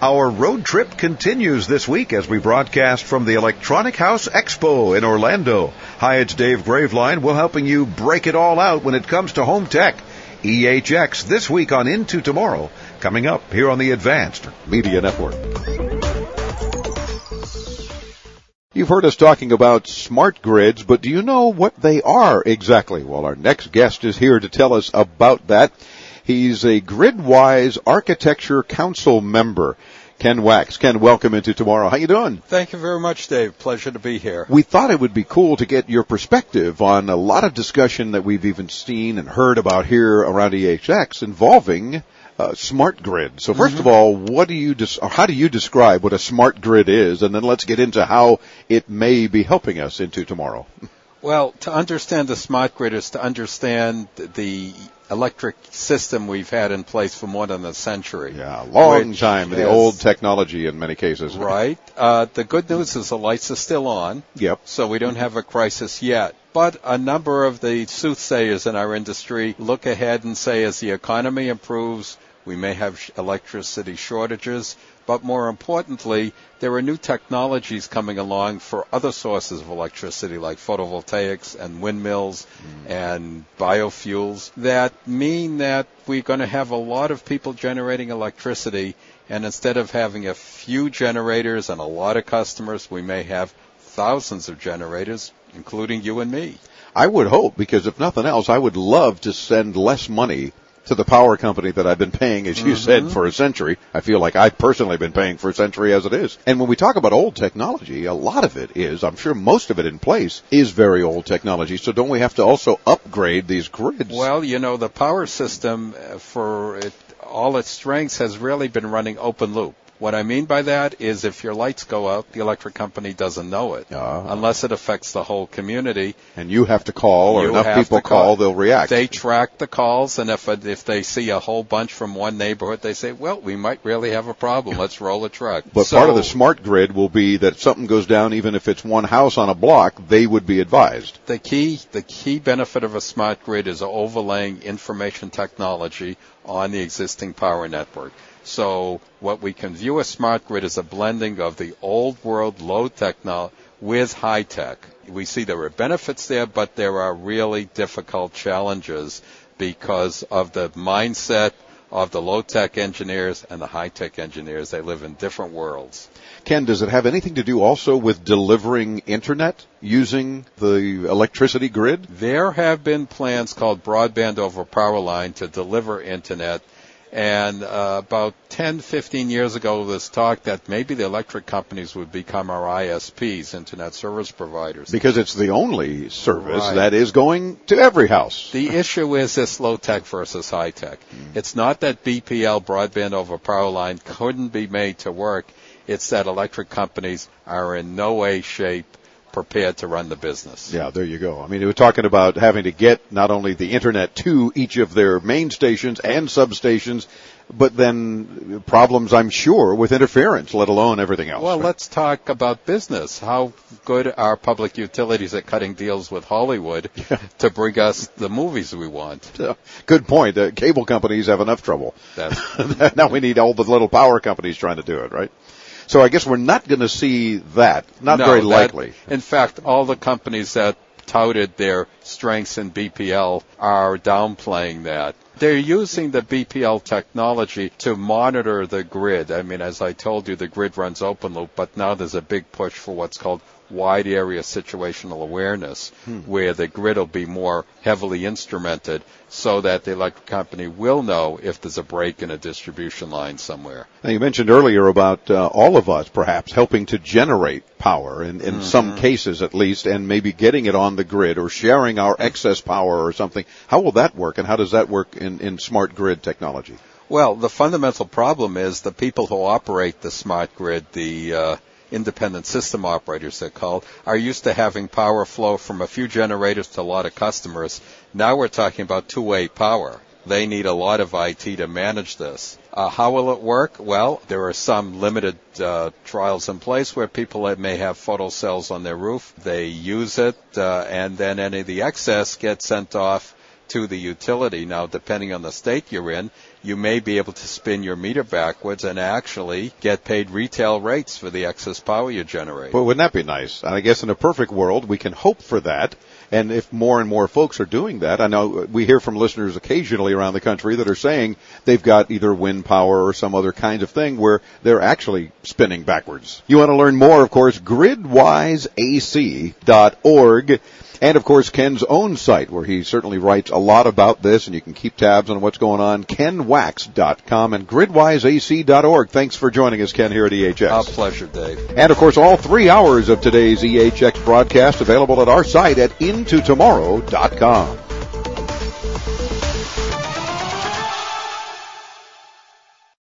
Our road trip continues this week as we broadcast from the Electronic House Expo in Orlando. Hi, it's Dave Graveline. We're helping you break it all out when it comes to home tech. EHX this week on Into Tomorrow, coming up here on the Advanced Media Network. You've heard us talking about smart grids, but do you know what they are exactly? Well, our next guest is here to tell us about that. He's a GridWise Architecture Council member. Ken Wax. Ken, welcome Into Tomorrow. How you doing? Thank you very much, Dave. Pleasure to be here. We thought it would be cool to get your perspective on a lot of discussion that we've even seen and heard about here around EHX involving smart grid. So first of all, how do you describe what a smart grid is? And then let's get into how it may be helping us Into Tomorrow. Well, to understand the smart grid is to understand the electric system we've had in place for more than a century. Yeah, long time, the old technology in many cases. Right. The good news is the lights are still on. Yep. So we don't have a crisis yet. But a number of the soothsayers in our industry look ahead and say as the economy improves, we may have electricity shortages. But more importantly, there are new technologies coming along for other sources of electricity like photovoltaics and windmills and biofuels that mean that we're going to have a lot of people generating electricity, and instead of having a few generators and a lot of customers, we may have thousands of generators, including you and me. I would hope, because if nothing else, I would love to send less money to the power company that I've been paying, as you said, for a century. I feel like I've personally been paying for a century as it is. And when we talk about old technology, a lot of it is, I'm sure most of it in place, is very old technology. So don't we have to also upgrade these grids? Well, you know, the power system, all its strengths, has really been running open loop. What I mean by that is if your lights go out, the electric company doesn't know it, unless it affects the whole community. And you have to call, or enough people call, they'll react. They track the calls, and if they see a whole bunch from one neighborhood, they say, well, we might really have a problem. Let's roll a truck. But part of the smart grid will be that if something goes down, even if it's one house on a block, they would be advised. The key benefit of a smart grid is overlaying information technology on the existing power network. So what we can view as smart grid is a blending of the old world low technology with high tech. We see there are benefits there, but there are really difficult challenges because of the mindset of the low tech engineers and the high tech engineers. They live in different worlds. Ken, does it have anything to do also with delivering internet using the electricity grid? There have been plans called broadband over power line to deliver internet. And about 10, 15 years ago, there was talk that maybe the electric companies would become our ISPs, Internet Service Providers. Because it's the only service that is going to every house. The issue is this low-tech versus high-tech. It's not that BPL, broadband over power line, couldn't be made to work. It's that electric companies are in no way, shape, prepared to run the business. Yeah, there you go. I mean, we're talking about having to get not only the internet to each of their main stations and substations, but then problems, I'm sure, with interference, let alone everything else. Well, let's talk about business. How good are public utilities at cutting deals with Hollywood to bring us the movies we want? Good point. Cable companies have enough trouble. Now we need all the little power companies trying to do it, right? So I guess we're not going to see that. Not very likely. In fact, all the companies that touted their strengths in BPL are downplaying that. They're using the BPL technology to monitor the grid. I mean, as I told you, the grid runs open loop, but now there's a big push for what's called wide area situational awareness, where the grid will be more heavily instrumented so that the electric company will know if there's a break in a distribution line somewhere. Now, you mentioned earlier about all of us perhaps helping to generate power, in some cases at least, and maybe getting it on the grid or sharing our excess power or something. How will that work, and how does that work in smart grid technology? Well, the fundamental problem is the people who operate the smart grid, the independent system operators, they're called, are used to having power flow from a few generators to a lot of customers. Now we're talking about two-way power. They need a lot of IT to manage this. How will it work? Well, there are some limited trials in place where people may have photo cells on their roof. They use it, and then any of the excess gets sent off to the utility. Now, depending on the state you're in, you may be able to spin your meter backwards and actually get paid retail rates for the excess power you generate. Well, wouldn't that be nice? And I guess in a perfect world, we can hope for that. And if more and more folks are doing that, I know we hear from listeners occasionally around the country that are saying they've got either wind power or some other kind of thing where they're actually spinning backwards. You want to learn more, of course, gridwiseac.org. And, of course, Ken's own site, where he certainly writes a lot about this, and you can keep tabs on what's going on, kenwax.com and gridwiseac.org. Thanks for joining us, Ken, here at EHX. A pleasure, Dave. And, of course, all 3 hours of today's EHX broadcast available at our site at intotomorrow.com.